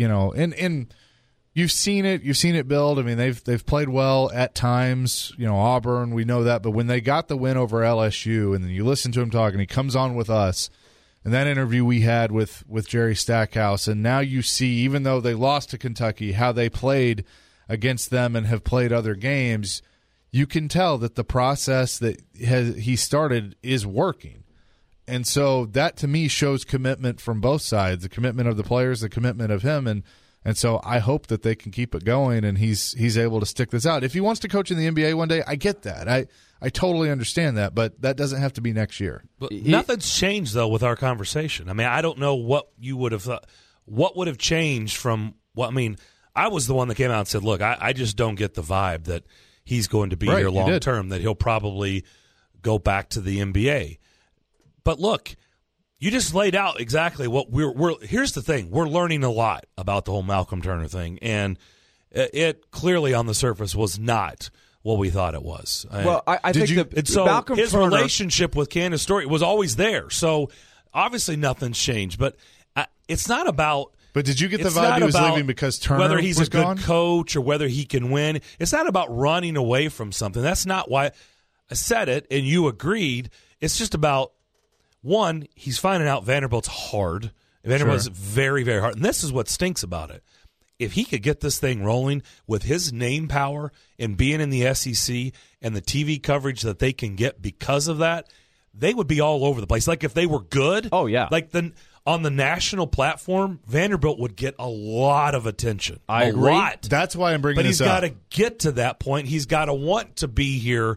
F: And you've seen it build. I mean, they've played well at times. Auburn, we know that. But when they got the win over LSU, and then you listen to him talk, and he comes on with us, and that interview we had with Jerry Stackhouse, and now you see, even though they lost to Kentucky, how they played against them and have played other games, you can tell that the process that he started is working. And so that, to me, shows commitment from both sides, the commitment of the players, the commitment of him, and so I hope that they can keep it going and he's able to stick this out. If he wants to coach in the NBA one day, I get that. I totally understand that, but that doesn't have to be next year.
D: But nothing's changed, though, with our conversation. I mean, I don't know what you would have thought. What would have changed from what – I mean, I was the one that came out and said, look, I just don't get the vibe that he's going to be here long term, that he'll probably go back to the NBA. But look, you just laid out exactly what we're here's the thing. We're learning a lot about the whole Malcolm Turner thing, and it clearly on the surface was not what we thought it was.
E: Well, I think
D: so
E: Malcolm
D: his
E: Turner
D: relationship with Candace Story was always there. So obviously nothing's changed, but it's not about.
F: But did you get the vibe he was leaving because Turner
D: whether he's
F: was
D: a good
F: gone?
D: coach or whether he can win? It's not about running away from something. That's not why I said it, and you agreed. It's just about, one, he's finding out Vanderbilt's hard. Vanderbilt's very, very hard. And this is what stinks about it. If he could get this thing rolling with his name power and being in the SEC and the TV coverage that they can get because of that, they would be all over the place. Like if they were good, like on the national platform, Vanderbilt would get a lot of attention.
E: I agree.
F: Lot. That's why I'm bringing this up.
D: But he's got to get to that point. He's got to want to be here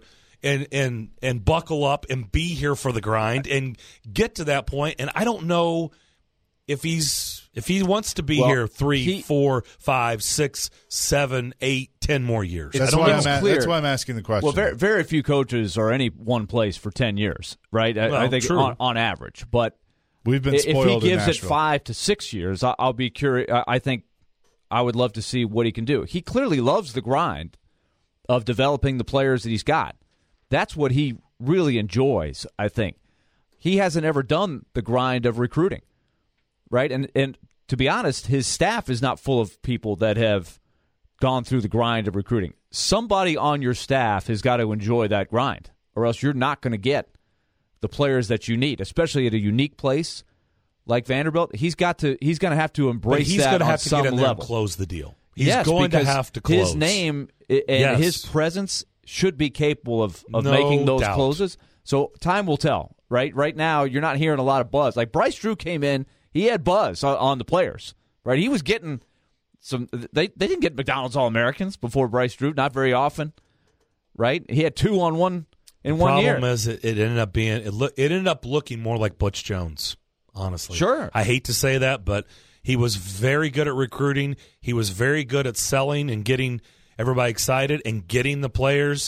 D: and buckle up and be here for the grind and get to that point. And I don't know if he wants to be here 3, 4, 5, 6, 7, 8, 10 more years.
F: That's why I'm asking the question.
E: Well, very, very few coaches are any one place for 10 years, right? I think on average. But
F: we've been spoiled
E: if he gives
F: in
E: it 5 to 6 years, I'll be curious. I think I would love to see what he can do. He clearly loves the grind of developing the players that he's got. That's what he really enjoys, I think. He hasn't ever done the grind of recruiting, right? And to be honest, his staff is not full of people that have gone through the grind of recruiting. Somebody on your staff has got to enjoy that grind, or else you're not going to get the players that you need, especially at a unique place like Vanderbilt. He's going to have to embrace that on some
D: get in
E: level.
D: There and close the deal. He's going to have to close.
E: His name and his presence should be capable of making those closes. So time will tell, right? Right now, you're not hearing a lot of buzz. Like Bryce Drew came in, he had buzz on the players, right? He was getting some. They didn't get McDonald's All-Americans before Bryce Drew, not very often, right? He had 2 on 1 in 1 year.
D: The problem is it ended up being it ended up looking more like Butch Jones, honestly.
E: Sure,
D: I hate to say that, but he was very good at recruiting. He was very good at selling and getting everybody excited and getting the players.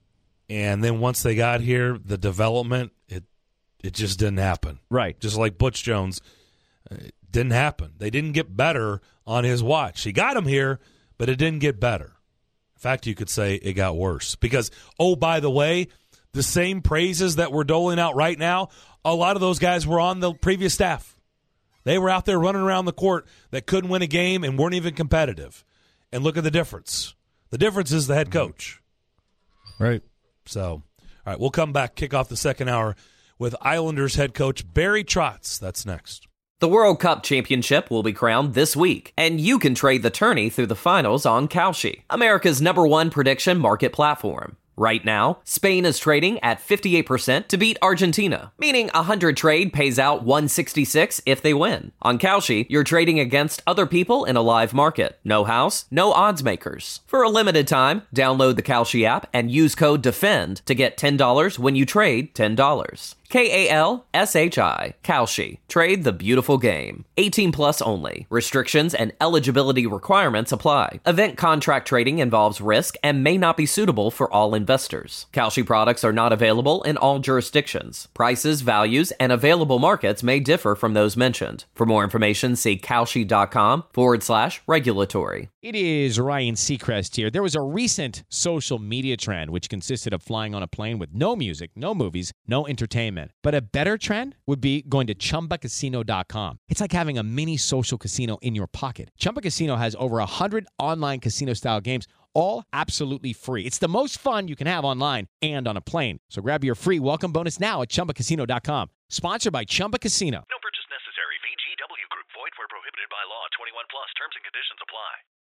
D: And then once they got here, the development, it just didn't happen.
E: Right.
D: Just like Butch Jones, it didn't happen. They didn't get better on his watch. He got him here, but it didn't get better. In fact, you could say it got worse. Because, oh, by the way, the same praises that we're doling out right now, a lot of those guys were on the previous staff. They were out there running around the court that couldn't win a game and weren't even competitive. And look at the difference. The difference is the head coach.
F: Right.
D: So, all right, we'll come back, kick off the second hour with Islanders head coach Barry Trotz. That's next.
A: The World Cup Championship will be crowned this week, and you can trade the tourney through the finals on Kalshi, America's #1 prediction market platform. Right now, Spain is trading at 58% to beat Argentina, meaning 100 trade pays out 166 if they win. On Kalshi, you're trading against other people in a live market. No house, no odds makers. For a limited time, download the Kalshi app and use code DEFEND to get $10 when you trade $10. Kalshi. Kalshi. Trade the beautiful game. 18 plus only. Restrictions and eligibility requirements apply. Event contract trading involves risk and may not be suitable for all investors. Kalshi products are not available in all jurisdictions. Prices, values, and available markets may differ from those mentioned. For more information, see Kalshi.com/regulatory.
K: It is Ryan Seacrest here. There was a recent social media trend which consisted of flying on a plane with no music, no movies, no entertainment. But a better trend would be going to ChumbaCasino.com. It's like having a mini social casino in your pocket. Chumba Casino has over 100 online casino-style games, all absolutely free. It's the most fun you can have online and on a plane. So grab your free welcome bonus now at ChumbaCasino.com. Sponsored by Chumba Casino.
L: No purchase necessary. VGW Group. Void where prohibited by law. 21 plus. Terms and conditions apply.